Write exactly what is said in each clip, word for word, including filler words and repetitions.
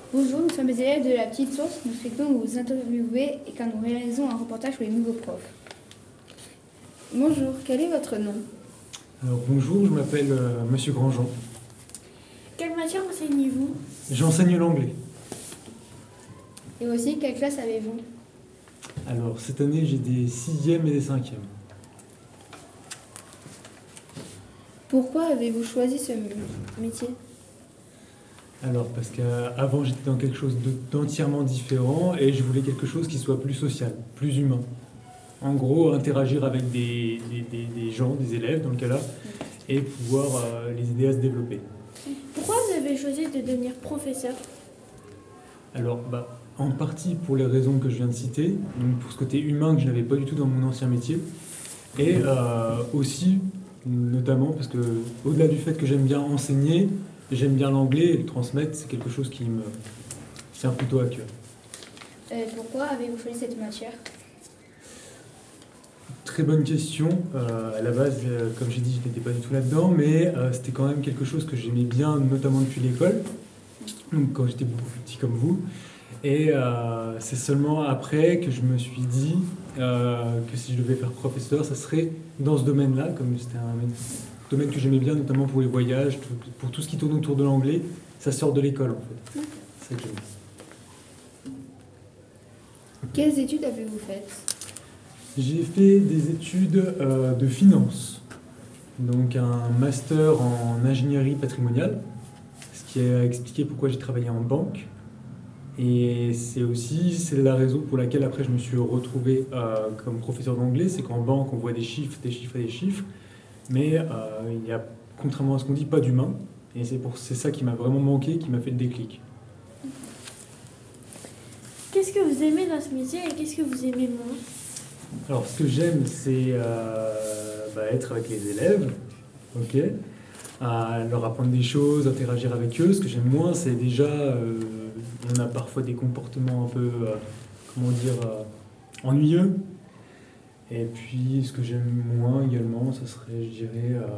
Bonjour, nous sommes les élèves de la Petite Source. Nous souhaitons vous interviewer et car nous réalisons un reportage sur les nouveaux profs. Bonjour, quel est votre nom? Alors bonjour, je m'appelle euh, Monsieur Grandjean. Quelle matière enseignez-vous? J'enseigne l'anglais. Et aussi, quelle classe avez-vous? Alors cette année j'ai des sixièmes et des cinquièmes. Pourquoi avez-vous choisi ce métier? Alors parce qu'avant j'étais dans quelque chose de- d'entièrement différent et je voulais quelque chose qui soit plus social, plus humain. En gros, interagir avec des, des- des- des gens, des élèves dans le cas là, et pouvoir euh, les aider à se développer. Pourquoi vous avez choisi de devenir professeur? Alors, bah, en partie pour les raisons que je viens de citer, donc pour ce côté humain que je n'avais pas du tout dans mon ancien métier, et euh, aussi, notamment, parce que au-delà du fait que j'aime bien enseigner, j'aime bien l'anglais et le transmettre, c'est quelque chose qui me tient plutôt à cœur. Euh, pourquoi avez-vous choisi cette matière? Très bonne question. Euh, à la base, euh, comme j'ai dit, je n'étais pas du tout là-dedans, mais euh, c'était quand même quelque chose que j'aimais bien, notamment depuis l'école, donc quand j'étais beaucoup plus petit comme vous. Et euh, c'est seulement après que je me suis dit euh, que si je devais faire professeur, ça serait dans ce domaine-là, comme c'était un domaine que j'aimais bien, notamment pour les voyages, tout- pour tout ce qui tourne autour de l'anglais. Ça sort de l'école, en fait. C'est ça que j'aime bien. Quelles études avez-vous faites? J'ai fait des études euh, de finance, donc un master en ingénierie patrimoniale, ce qui a expliqué pourquoi j'ai travaillé en banque. Et c'est aussi c'est la raison pour laquelle après je me suis retrouvé euh, comme professeur d'anglais, c'est qu'en banque on voit des chiffres, des chiffres et des chiffres, mais euh, il y a, contrairement à ce qu'on dit, pas d'humain. Et c'est pour c'est ça qui m'a vraiment manqué, qui m'a fait le déclic. Qu'est-ce que vous aimez dans ce métier et qu'est-ce que vous aimez moins? Alors, ce que j'aime, c'est euh, bah, être avec les élèves, ok, à leur apprendre des choses, interagir avec eux. Ce que j'aime moins, c'est déjà, euh, on a parfois des comportements un peu, euh, comment dire, euh, ennuyeux. Et puis, ce que j'aime moins également, ça serait, je dirais, euh,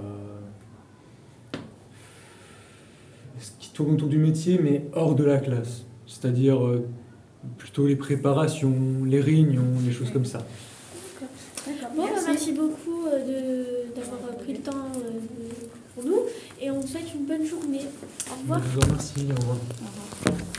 ce qui tourne autour du métier, mais hors de la classe. C'est-à-dire euh, plutôt les préparations, les réunions, les choses comme ça. D'accord, Bon, bah, merci beaucoup euh, de- d'avoir euh, pris le temps euh, pour nous et on vous souhaite une bonne journée. Au revoir. Je vous remercie, au revoir. Au revoir.